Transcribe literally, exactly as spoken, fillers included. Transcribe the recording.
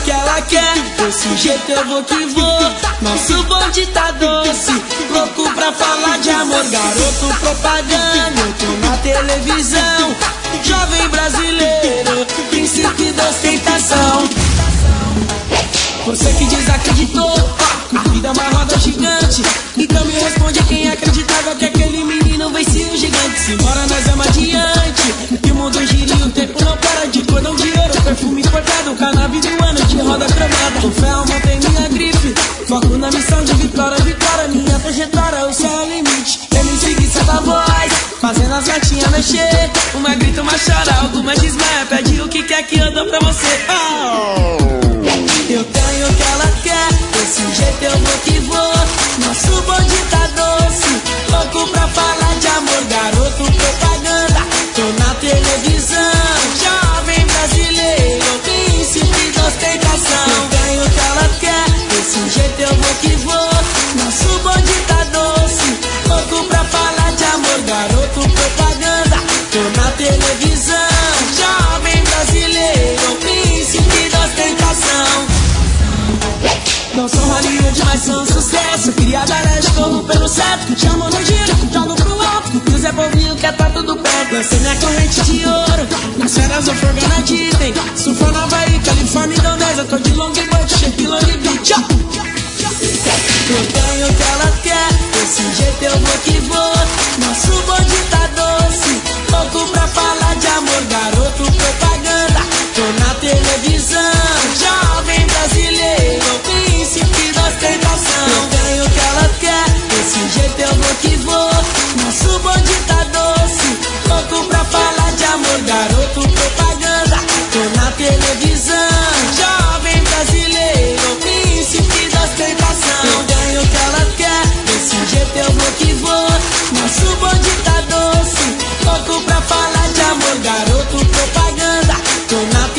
que ela quer, desse jeito eu vou que vou. Nosso bonde tá doce, louco pra falar de amor. Garoto propaganda, eu tô na televisão. Jovem brasileiro, príncipe da ostentação. Você que desacreditou, a vida é uma roda gigante. Então me responde quem acreditava que aquele menino vencia o gigante. Simbora, nós vamos adiante, que o mundo gira e o tempo não para. De cordão de ouro, perfume importado, cannabis do ano, de roda cromada. O ferro mantém minha grife, foco na missão de vitória, vitória. Minha trajetória, o céu é o limite. Eu me segui só da voz, fazendo as gatinhas mexer. Uma grita, uma chora, alguma desmaia. Pede o que quer que eu dou pra você. Oh! Eu tenho o que ela quer, desse jeito eu vou que vou. Nosso bonde tá doce, louco pra falar de amor. Garoto propaganda, tô na televisão. Jovem brasileiro, príncipe da ostentação. Eu tenho o que ela quer, desse jeito eu vou que vou. Nosso bonde tá doce, louco pra falar de amor. Garoto propaganda, tô na televisão. Jovem brasileiro, príncipe da ostentação. Não sou Hollywood, mas sou um sucesso. Criada leste, corro pelo certo. Que te amo no giro, jogo pro alto. Que o Zé Povinho quer tá tudo perto. Lancei minha corrente de ouro, nas férias eu forgo na Disney. Surfou na Havaí, Califórnia e Indonésia. Tô de long boat, shape long beach. Eu tenho o que ela quer, desse jeito eu vou que vou. Nosso bonde tá doce, louco pra falar de amor. Garoto propaganda, tô na televisão. Jovem brasileiro, príncipe da ostentação. Eu tenho o que ela quer, desse jeito eu vou que vou. Nosso bonde tá doce, louco pra falar de amor. Garoto propaganda, tô na televisão. Jovem brasileiro, príncipe da ostentação. Eu tenho o que ela quer, desse jeito eu vou que vou. Nosso bonde tá doce, louco pra falar de amor. Garoto propaganda, tô na